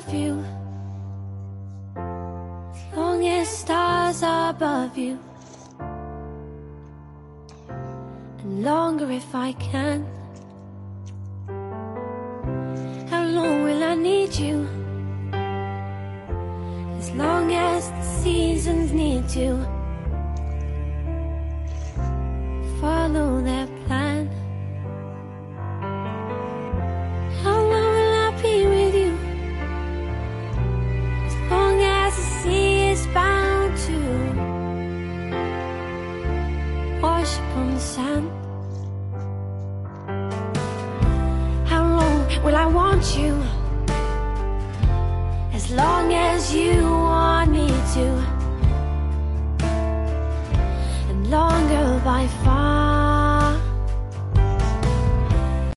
you, as long as stars are above you, and longer if I can. How long will I need you? As long as the seasons need to follow their plan. How long will I be with you? As long as the sea is bound to wash upon the sand. How long will I want you? As long as you want me to, and longer by